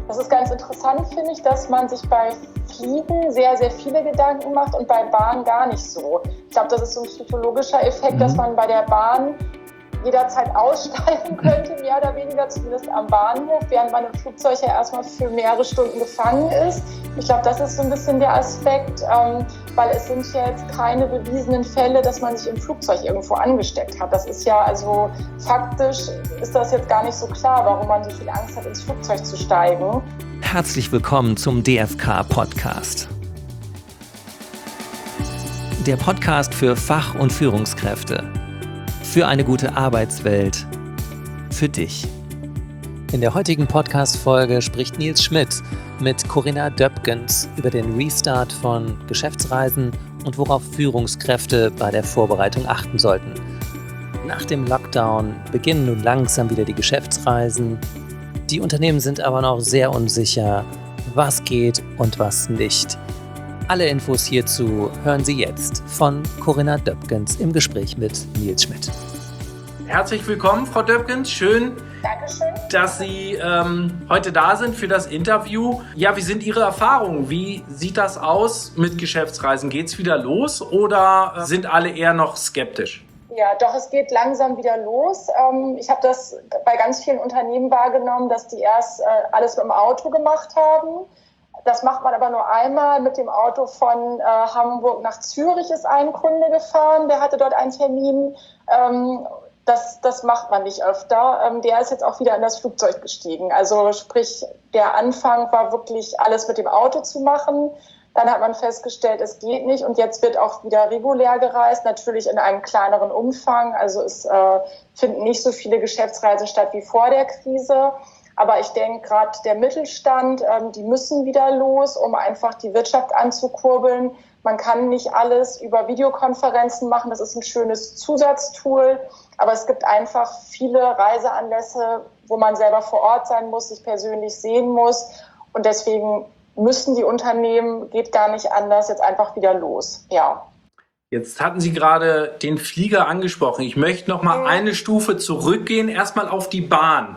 Das ist ganz interessant, finde ich, dass man sich bei Fliegen sehr, sehr viele Gedanken macht und bei Bahn gar nicht so. Ich glaube, das ist so ein psychologischer Effekt, dass man bei der Bahn jederzeit aussteigen könnte, mehr oder weniger, zumindest am Bahnhof, während man im Flugzeug ja erstmal für mehrere Stunden gefangen ist. Ich glaube, das ist so ein bisschen der Aspekt, weil es sind ja jetzt keine bewiesenen Fälle, dass man sich im Flugzeug irgendwo angesteckt hat. Das ist ja, also faktisch ist das jetzt gar nicht so klar, warum man so viel Angst hat, ins Flugzeug zu steigen. Herzlich willkommen zum DFK-Podcast. Der Podcast für Fach- und Führungskräfte. Für eine gute Arbeitswelt. Für dich. In der heutigen Podcast-Folge spricht Nils Schmidt mit Corinna Döpgens über den Restart von Geschäftsreisen und worauf Führungskräfte bei der Vorbereitung achten sollten. Nach dem Lockdown beginnen nun langsam wieder die Geschäftsreisen. Die Unternehmen sind aber noch sehr unsicher, was geht und was nicht. Alle Infos hierzu hören Sie jetzt von Corinna Döpgens im Gespräch mit Nils Schmidt. Herzlich willkommen, Frau Döpgens. Schön, Dankeschön. dass Sie heute da sind für das Interview. Ja, wie sind Ihre Erfahrungen? Wie sieht das aus mit Geschäftsreisen? Geht es wieder los oder sind alle eher noch skeptisch? Ja, doch, es geht langsam wieder los. Ich habe das bei ganz vielen Unternehmen wahrgenommen, dass die erst alles mit dem Auto gemacht haben. Das macht man aber nur einmal. Mit dem Auto von Hamburg nach Zürich ist ein Kunde gefahren, der hatte dort einen Termin. Das macht man nicht öfter. Der ist jetzt auch wieder in das Flugzeug gestiegen. Also sprich, der Anfang war wirklich alles mit dem Auto zu machen. Dann hat man festgestellt, es geht nicht. Und jetzt wird auch wieder regulär gereist, natürlich in einem kleineren Umfang. Also es finden nicht so viele Geschäftsreisen statt wie vor der Krise. Aber ich denke, gerade der Mittelstand, die müssen wieder los, um einfach die Wirtschaft anzukurbeln. Man kann nicht alles über Videokonferenzen machen. Das ist ein schönes Zusatztool. Aber es gibt einfach viele Reiseanlässe, wo man selber vor Ort sein muss, sich persönlich sehen muss. Und deswegen müssen die Unternehmen, geht gar nicht anders, jetzt einfach wieder los. Ja. Jetzt hatten Sie gerade den Flieger angesprochen. Ich möchte noch mal eine Stufe zurückgehen, erstmal auf die Bahn.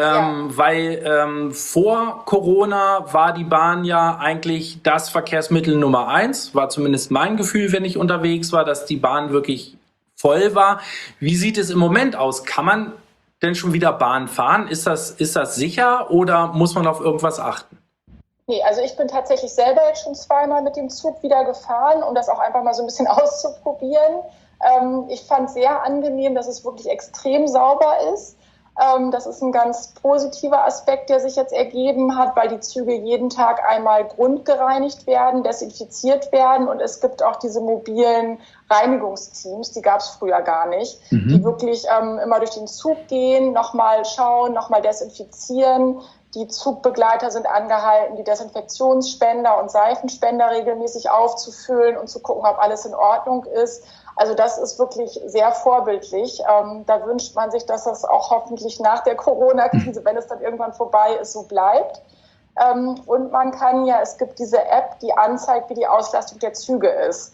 Weil vor Corona war die Bahn ja eigentlich das Verkehrsmittel Nummer 1. War zumindest mein Gefühl, wenn ich unterwegs war, dass die Bahn wirklich voll war. Wie sieht es im Moment aus? Kann man denn schon wieder Bahn fahren? Ist das sicher oder muss man auf irgendwas achten? Nee, also ich bin tatsächlich selber jetzt schon zweimal mit dem Zug wieder gefahren, um das auch einfach mal so ein bisschen auszuprobieren. Ich fand sehr angenehm, dass es wirklich extrem sauber ist. Das ist ein ganz positiver Aspekt, der sich jetzt ergeben hat, weil die Züge jeden Tag einmal grundgereinigt werden, desinfiziert werden und es gibt auch diese mobilen Reinigungsteams, die gab es früher gar nicht, die wirklich immer durch den Zug gehen, nochmal schauen, nochmal desinfizieren. Die Zugbegleiter sind angehalten, die Desinfektionsspender und Seifenspender regelmäßig aufzufüllen und zu gucken, ob alles in Ordnung ist. Also das ist wirklich sehr vorbildlich. Da wünscht man sich, dass das auch hoffentlich nach der Corona-Krise, wenn es dann irgendwann vorbei ist, so bleibt. Und man kann ja, es gibt diese App, die anzeigt, wie die Auslastung der Züge ist.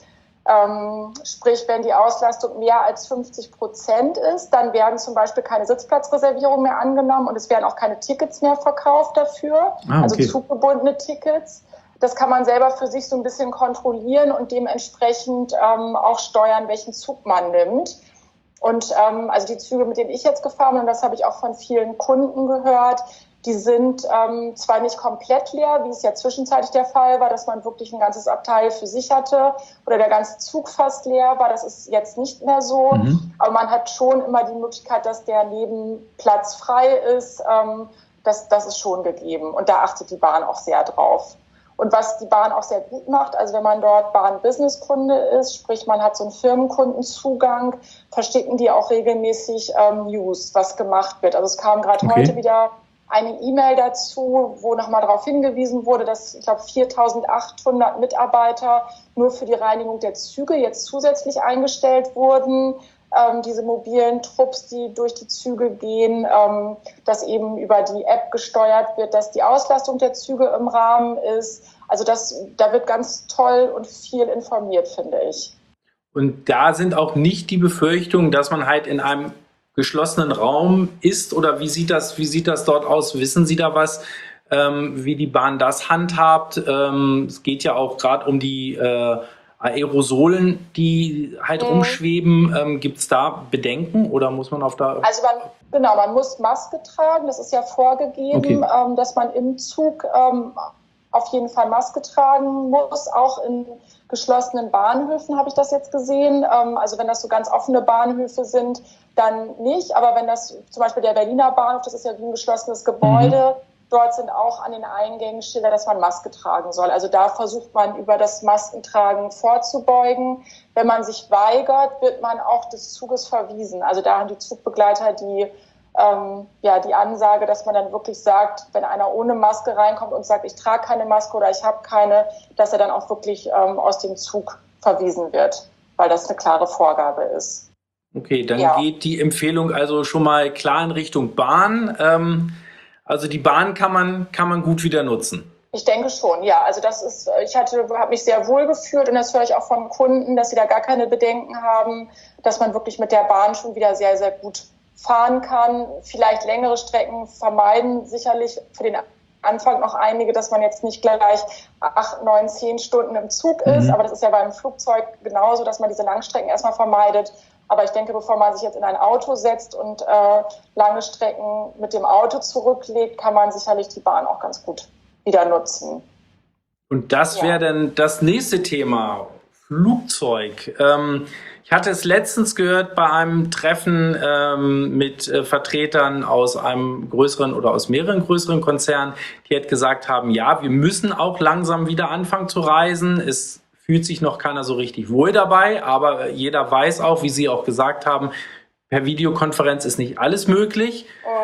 Sprich, wenn die Auslastung mehr als 50% ist, dann werden zum Beispiel keine Sitzplatzreservierungen mehr angenommen und es werden auch keine Tickets mehr verkauft dafür, also zuggebundene Tickets. Das kann man selber für sich so ein bisschen kontrollieren und dementsprechend auch steuern, welchen Zug man nimmt. Und also die Züge, mit denen ich jetzt gefahren bin, und das habe ich auch von vielen Kunden gehört, die sind zwar nicht komplett leer, wie es ja zwischenzeitlich der Fall war, dass man wirklich ein ganzes Abteil für sich hatte oder der ganze Zug fast leer war. Das ist jetzt nicht mehr so. Aber man hat schon immer die Möglichkeit, dass der Nebenplatz frei ist. Das ist schon gegeben. Und da achtet die Bahn auch sehr drauf. Und was die Bahn auch sehr gut macht, also wenn man dort Bahn-Business-Kunde ist, sprich man hat so einen Firmenkundenzugang, verschicken die auch regelmäßig News, was gemacht wird. Also es kam gerade heute wieder eine E-Mail dazu, wo nochmal darauf hingewiesen wurde, dass, ich glaube, 4.800 Mitarbeiter nur für die Reinigung der Züge jetzt zusätzlich eingestellt wurden. Diese mobilen Trupps, die durch die Züge gehen, dass eben über die App gesteuert wird, dass die Auslastung der Züge im Rahmen ist. Also da wird ganz toll und viel informiert, finde ich. Und da sind auch nicht die Befürchtungen, dass man halt in einem geschlossenen Raum ist oder wie sieht das dort aus? Wissen Sie da was? wie die Bahn das handhabt. Es geht ja auch gerade um die Aerosolen, die halt rumschweben. Gibt es da Bedenken oder muss man auf da... Also man muss Maske tragen, das ist ja vorgegeben, dass man im Zug auf jeden Fall Maske tragen muss, auch in geschlossenen Bahnhöfen habe ich das jetzt gesehen. Also wenn das so ganz offene Bahnhöfe sind, dann nicht. Aber wenn das zum Beispiel der Berliner Bahnhof, das ist ja wie ein geschlossenes Gebäude, dort sind auch an den Eingängen Schilder, dass man Maske tragen soll. Also da versucht man über das Maskentragen vorzubeugen. Wenn man sich weigert, wird man auch des Zuges verwiesen. Also da haben die Zugbegleiter die Ansage, dass man dann wirklich sagt, wenn einer ohne Maske reinkommt und sagt, ich trage keine Maske oder ich habe keine, dass er dann auch wirklich aus dem Zug verwiesen wird, weil das eine klare Vorgabe ist. Okay, dann geht die Empfehlung also schon mal klar in Richtung Bahn. Also die Bahn kann man gut wieder nutzen. Ich denke schon, ja. Also ich habe mich sehr wohl gefühlt und das höre ich auch von Kunden, dass sie da gar keine Bedenken haben, dass man wirklich mit der Bahn schon wieder sehr, sehr gut fahren kann. Vielleicht längere Strecken vermeiden sicherlich für den Anfang noch einige, dass man jetzt nicht gleich 8, 9, 10 Stunden im Zug ist. Aber das ist ja beim Flugzeug genauso, dass man diese Langstrecken erstmal vermeidet. Aber ich denke, bevor man sich jetzt in ein Auto setzt und lange Strecken mit dem Auto zurücklegt, kann man sicherlich die Bahn auch ganz gut wieder nutzen. Und das wäre dann das nächste Thema, Flugzeug. Ich hatte es letztens gehört bei einem Treffen mit Vertretern aus einem größeren oder aus mehreren größeren Konzernen, die halt gesagt haben, ja, wir müssen auch langsam wieder anfangen zu reisen. Es fühlt sich noch keiner so richtig wohl dabei, aber jeder weiß auch, wie Sie auch gesagt haben, per Videokonferenz ist nicht alles möglich.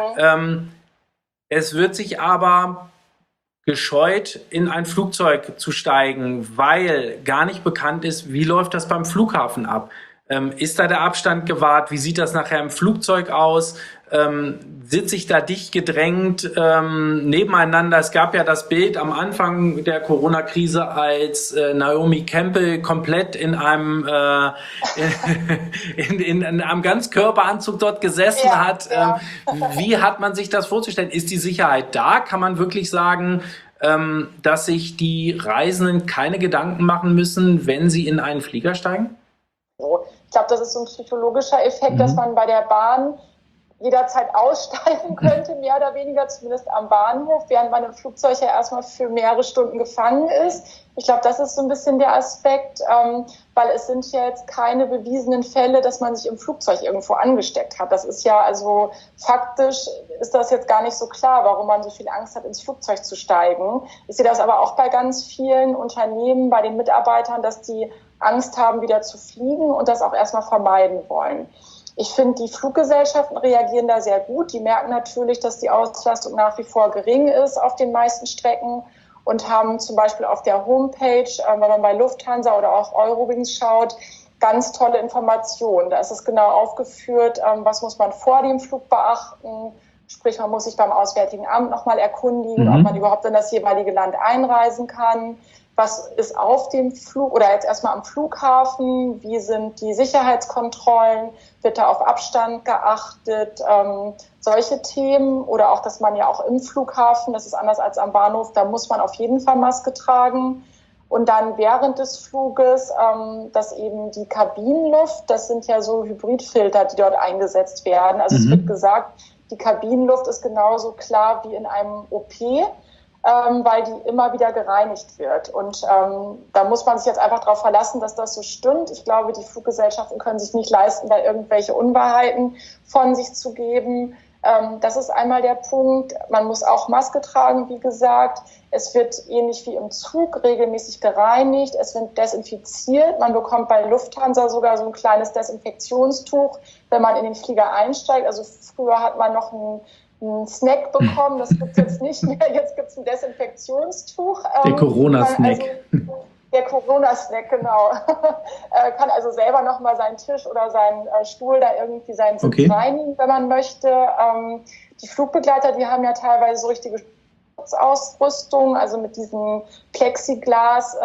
Es wird sich aber gescheut, in ein Flugzeug zu steigen, weil gar nicht bekannt ist, wie läuft das beim Flughafen ab. Ist da der Abstand gewahrt? Wie sieht das nachher im Flugzeug aus? Sitze ich da dicht gedrängt nebeneinander? Es gab ja das Bild am Anfang der Corona-Krise, als Naomi Campbell komplett in einem in einem Ganzkörperanzug dort gesessen hat. Wie hat man sich das vorzustellen? Ist die Sicherheit da? Kann man wirklich sagen, dass sich die Reisenden keine Gedanken machen müssen, wenn sie in einen Flieger steigen? Ich glaube, das ist so ein psychologischer Effekt, dass man bei der Bahn jederzeit aussteigen könnte, mehr oder weniger, zumindest am Bahnhof, während man im Flugzeug ja erstmal für mehrere Stunden gefangen ist. Ich glaube, das ist so ein bisschen der Aspekt, weil es sind ja jetzt keine bewiesenen Fälle, dass man sich im Flugzeug irgendwo angesteckt hat. Das ist ja, also faktisch ist das jetzt gar nicht so klar, warum man so viel Angst hat, ins Flugzeug zu steigen. Ich sehe das aber auch bei ganz vielen Unternehmen, bei den Mitarbeitern, dass die Angst haben, wieder zu fliegen und das auch erstmal vermeiden wollen. Ich finde, die Fluggesellschaften reagieren da sehr gut. Die merken natürlich, dass die Auslastung nach wie vor gering ist auf den meisten Strecken und haben zum Beispiel auf der Homepage, wenn man bei Lufthansa oder auch Eurowings schaut, ganz tolle Informationen. Da ist es genau aufgeführt, was muss man vor dem Flug beachten. Sprich, man muss sich beim Auswärtigen Amt nochmal erkundigen, ob man überhaupt in das jeweilige Land einreisen kann. Was ist auf dem Flug oder jetzt erstmal am Flughafen? Wie sind die Sicherheitskontrollen? Wird da auf Abstand geachtet? Solche Themen oder auch, dass man ja auch im Flughafen, das ist anders als am Bahnhof, da muss man auf jeden Fall Maske tragen. Und dann während des Fluges, dass eben die Kabinenluft, das sind ja so Hybridfilter, die dort eingesetzt werden. Also es wird gesagt, die Kabinenluft ist genauso klar wie in einem OP. Weil die immer wieder gereinigt wird. Und da muss man sich jetzt einfach darauf verlassen, dass das so stimmt. Ich glaube, die Fluggesellschaften können sich nicht leisten, da irgendwelche Unwahrheiten von sich zu geben. Das ist einmal der Punkt. Man muss auch Maske tragen, wie gesagt. Es wird ähnlich wie im Zug regelmäßig gereinigt. Es wird desinfiziert. Man bekommt bei Lufthansa sogar so ein kleines Desinfektionstuch, wenn man in den Flieger einsteigt. Also früher hat man noch einen Snack bekommen, das gibt es jetzt nicht mehr. Jetzt gibt es ein Desinfektionstuch. Der Corona-Snack. Also, der Corona-Snack, genau. Kann also selber nochmal seinen Tisch oder seinen Stuhl da irgendwie seinen Sitz reinigen, wenn man möchte. Die Flugbegleiter, die haben ja teilweise so richtige Schutzausrüstung, also mit diesen Plexiglas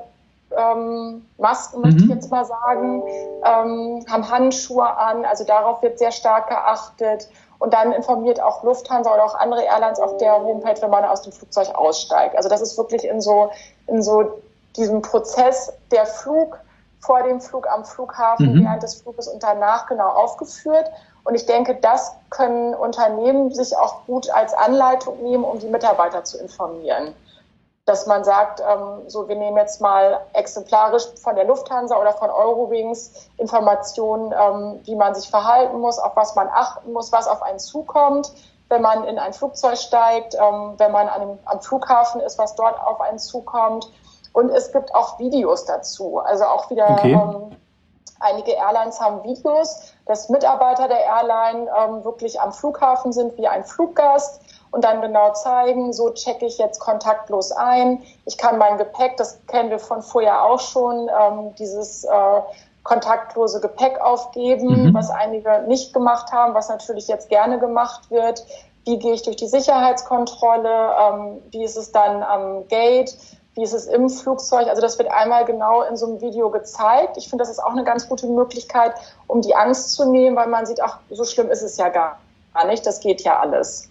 Masken, möchte ich jetzt mal sagen, haben Handschuhe an, also darauf wird sehr stark geachtet. Und dann informiert auch Lufthansa oder auch andere Airlines auf der Homepage, wenn man aus dem Flugzeug aussteigt. Also das ist wirklich in so diesem Prozess der Flug, vor dem Flug am Flughafen, während des Fluges und danach genau aufgeführt. Und ich denke, das können Unternehmen sich auch gut als Anleitung nehmen, um die Mitarbeiter zu informieren. Dass man sagt, so wir nehmen jetzt mal exemplarisch von der Lufthansa oder von Eurowings Informationen, wie man sich verhalten muss, auf was man achten muss, was auf einen zukommt, wenn man in ein Flugzeug steigt, wenn man am Flughafen ist, was dort auf einen zukommt. Und es gibt auch Videos dazu. Also auch wieder einige Airlines haben Videos, dass Mitarbeiter der Airline wirklich am Flughafen sind wie ein Fluggast und dann genau zeigen, so checke ich jetzt kontaktlos ein. Ich kann mein Gepäck, das kennen wir von vorher auch schon, dieses kontaktlose Gepäck aufgeben, was einige nicht gemacht haben, was natürlich jetzt gerne gemacht wird. Wie gehe ich durch die Sicherheitskontrolle? Wie ist es dann am Gate? Wie ist es im Flugzeug? Also das wird einmal genau in so einem Video gezeigt. Ich finde, das ist auch eine ganz gute Möglichkeit, um die Angst zu nehmen, weil man sieht, ach, so schlimm ist es ja gar nicht. Das geht ja alles.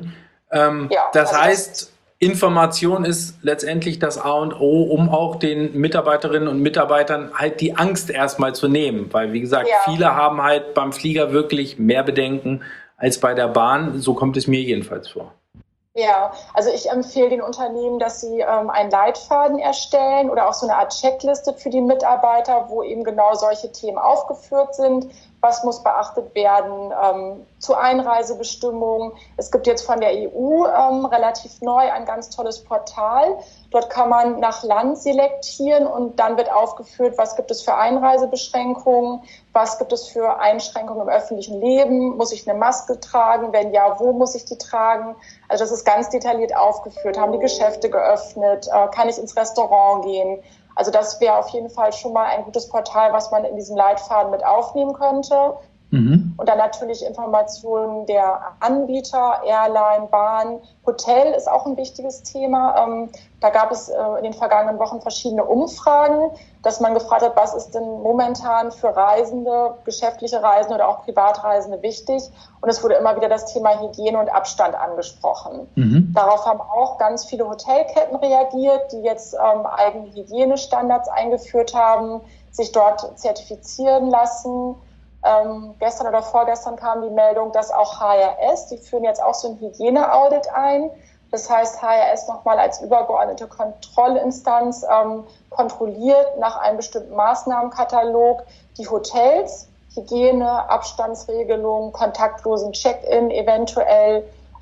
Das heißt, Information ist letztendlich das A und O, um auch den Mitarbeiterinnen und Mitarbeitern halt die Angst erstmal zu nehmen. Weil, wie gesagt, viele haben halt beim Flieger wirklich mehr Bedenken als bei der Bahn. So kommt es mir jedenfalls vor. Ja, also ich empfehle den Unternehmen, dass sie einen Leitfaden erstellen oder auch so eine Art Checkliste für die Mitarbeiter, wo eben genau solche Themen aufgeführt sind. Was muss beachtet werden zu Einreisebestimmungen? Es gibt jetzt von der EU relativ neu ein ganz tolles Portal. Dort kann man nach Land selektieren und dann wird aufgeführt, was gibt es für Einreisebeschränkungen, was gibt es für Einschränkungen im öffentlichen Leben, muss ich eine Maske tragen, wenn ja, wo muss ich die tragen? Also das ist ganz detailliert aufgeführt. Haben die Geschäfte geöffnet? Kann ich ins Restaurant gehen? Also das wäre auf jeden Fall schon mal ein gutes Portal, was man in diesem Leitfaden mit aufnehmen könnte. Und dann natürlich Informationen der Anbieter, Airline, Bahn, Hotel ist auch ein wichtiges Thema. Da gab es in den vergangenen Wochen verschiedene Umfragen, dass man gefragt hat, was ist denn momentan für Reisende, geschäftliche Reisende oder auch Privatreisende wichtig? Und es wurde immer wieder das Thema Hygiene und Abstand angesprochen. Darauf haben auch ganz viele Hotelketten reagiert, die jetzt eigene Hygienestandards eingeführt haben, sich dort zertifizieren lassen. Gestern oder vorgestern kam die Meldung, dass auch HRS, die führen jetzt auch so ein Hygieneaudit ein. Das heißt, HRS nochmal als übergeordnete Kontrollinstanz kontrolliert nach einem bestimmten Maßnahmenkatalog die Hotels, Hygiene, Abstandsregelung, kontaktlosen Check-in eventuell.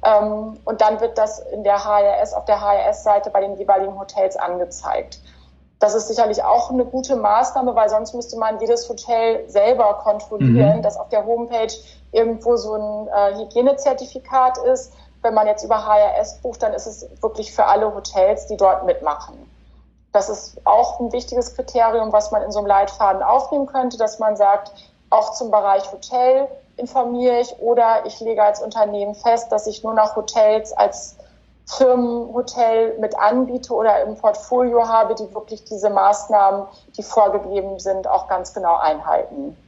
Und dann wird das in der HRS, auf der HRS-Seite bei den jeweiligen Hotels angezeigt. Das ist sicherlich auch eine gute Maßnahme, weil sonst müsste man jedes Hotel selber kontrollieren, dass auf der Homepage irgendwo so ein Hygienezertifikat ist. Wenn man jetzt über HRS bucht, dann ist es wirklich für alle Hotels, die dort mitmachen. Das ist auch ein wichtiges Kriterium, was man in so einem Leitfaden aufnehmen könnte, dass man sagt, auch zum Bereich Hotel informiere ich oder ich lege als Unternehmen fest, dass ich nur noch Hotels als Firmenhotel mit anbiete oder im Portfolio habe, die wirklich diese Maßnahmen, die vorgegeben sind, auch ganz genau einhalten.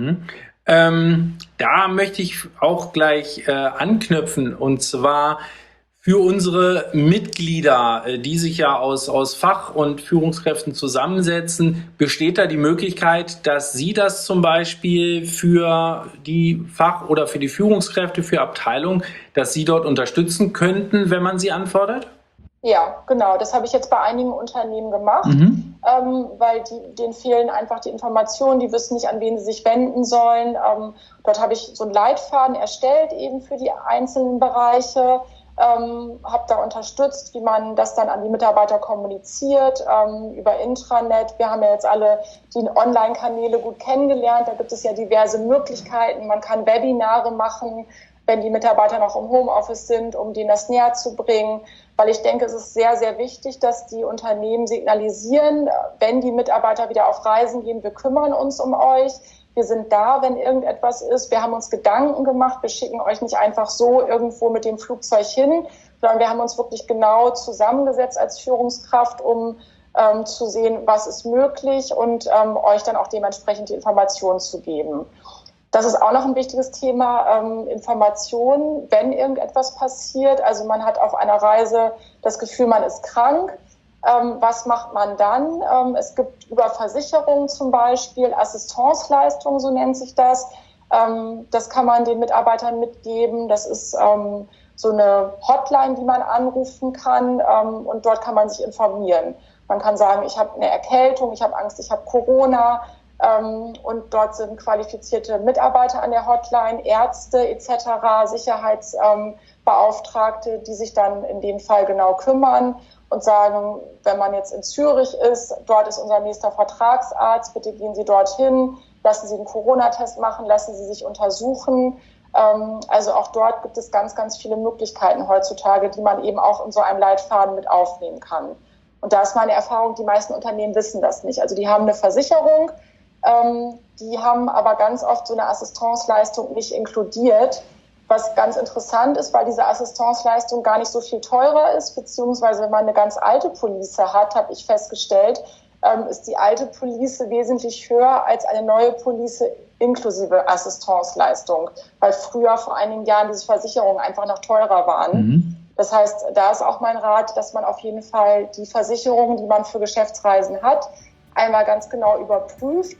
Da möchte ich auch gleich anknüpfen, und zwar für unsere Mitglieder, die sich ja aus Fach- und Führungskräften zusammensetzen, besteht da die Möglichkeit, dass Sie das zum Beispiel für die Fach- oder für die Führungskräfte, für Abteilungen, dass Sie dort unterstützen könnten, wenn man sie anfordert? Ja, genau. Das habe ich jetzt bei einigen Unternehmen gemacht, weil denen fehlen einfach die Informationen, die wissen nicht, an wen sie sich wenden sollen. Dort habe ich so einen Leitfaden erstellt, eben für die einzelnen Bereiche. Habe da unterstützt, wie man das dann an die Mitarbeiter kommuniziert, über Intranet. Wir haben ja jetzt alle die Online-Kanäle gut kennengelernt. Da gibt es ja diverse Möglichkeiten. Man kann Webinare machen, wenn die Mitarbeiter noch im Homeoffice sind, um denen das näher zu bringen. Weil ich denke, es ist sehr, sehr wichtig, dass die Unternehmen signalisieren, wenn die Mitarbeiter wieder auf Reisen gehen, wir kümmern uns um euch. Wir sind da, wenn irgendetwas ist. Wir haben uns Gedanken gemacht. Wir schicken euch nicht einfach so irgendwo mit dem Flugzeug hin, sondern wir haben uns wirklich genau zusammengesetzt als Führungskraft, um zu sehen, was ist möglich und euch dann auch dementsprechend die Informationen zu geben. Das ist auch noch ein wichtiges Thema, Information, wenn irgendetwas passiert. Also man hat auf einer Reise das Gefühl, man ist krank. Was macht man dann? Es gibt über Versicherungen zum Beispiel Assistenzleistungen, so nennt sich das. Das kann man den Mitarbeitern mitgeben. Das ist so eine Hotline, die man anrufen kann, und dort kann man sich informieren. Man kann sagen, ich habe eine Erkältung, ich habe Angst, ich habe Corona. Und dort sind qualifizierte Mitarbeiter an der Hotline, Ärzte etc., Sicherheitsbeauftragte, die sich dann in dem Fall genau kümmern und sagen, wenn man jetzt in Zürich ist, dort ist unser nächster Vertragsarzt, bitte gehen Sie dorthin, lassen Sie einen Corona-Test machen, lassen Sie sich untersuchen. Also auch dort gibt es ganz, ganz viele Möglichkeiten heutzutage, die man eben auch in so einem Leitfaden mit aufnehmen kann. Und da ist meine Erfahrung, die meisten Unternehmen wissen das nicht. Also die haben eine Versicherung, die haben aber ganz oft so eine Assistenzleistung nicht inkludiert, was ganz interessant ist, weil diese Assistenzleistung gar nicht so viel teurer ist, beziehungsweise wenn man eine ganz alte Police hat, habe ich festgestellt, ist die alte Police wesentlich höher als eine neue Police inklusive Assistenzleistung, weil früher vor einigen Jahren diese Versicherungen einfach noch teurer waren. Mhm. Das heißt, da ist auch mein Rat, dass man auf jeden Fall die Versicherungen, die man für Geschäftsreisen hat, einmal ganz genau überprüft.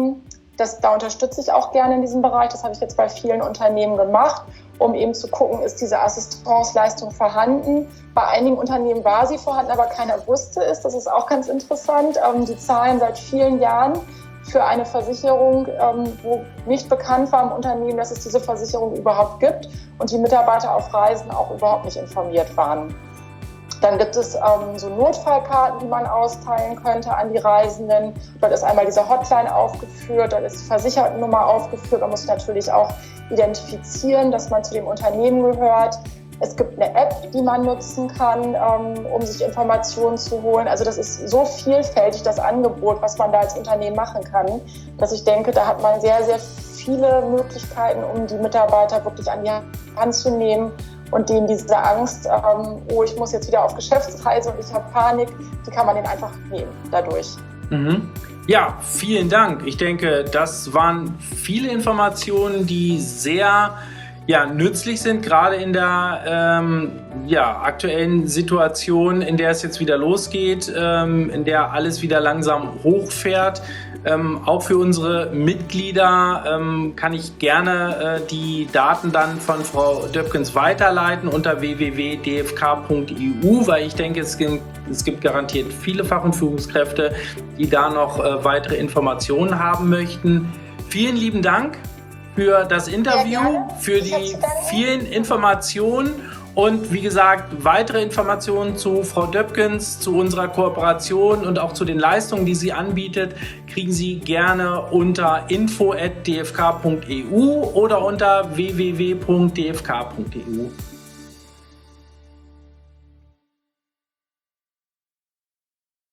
Da unterstütze ich auch gerne in diesem Bereich. Das habe ich jetzt bei vielen Unternehmen gemacht, um eben zu gucken, ist diese Assistenzleistung vorhanden. Bei einigen Unternehmen war sie vorhanden, aber keiner wusste es. Das ist auch ganz interessant. Die zahlen seit vielen Jahren für eine Versicherung, wo nicht bekannt war im Unternehmen, dass es diese Versicherung überhaupt gibt und die Mitarbeiter auf Reisen auch überhaupt nicht informiert waren. Dann gibt es so Notfallkarten, die man austeilen könnte an die Reisenden. Dort ist einmal diese Hotline aufgeführt, dort ist die Versichertennummer aufgeführt. Man muss natürlich auch identifizieren, dass man zu dem Unternehmen gehört. Es gibt eine App, die man nutzen kann, um sich Informationen zu holen. Also das ist so vielfältig, das Angebot, was man da als Unternehmen machen kann, dass ich denke, da hat man sehr, sehr viele Möglichkeiten, um die Mitarbeiter wirklich an die Hand zu nehmen und denen diese Angst, ich muss jetzt wieder auf Geschäftsreise und ich habe Panik, die kann man denen einfach nehmen dadurch. Mhm. Ja, vielen Dank. Ich denke, das waren viele Informationen, die sehr nützlich sind, gerade in der aktuellen Situation, in der es jetzt wieder losgeht, in der alles wieder langsam hochfährt. Auch für unsere Mitglieder kann ich gerne die Daten dann von Frau Döpkens weiterleiten unter www.dfk.eu, weil ich denke, es gibt garantiert viele Fach- und Führungskräfte, die da noch weitere Informationen haben möchten. Vielen lieben Dank für das Interview, für die vielen Informationen und wie gesagt, weitere Informationen zu Frau Döpkens, zu unserer Kooperation und auch zu den Leistungen, die sie anbietet, kriegen Sie gerne unter info@dfk.eu oder unter www.dfk.eu.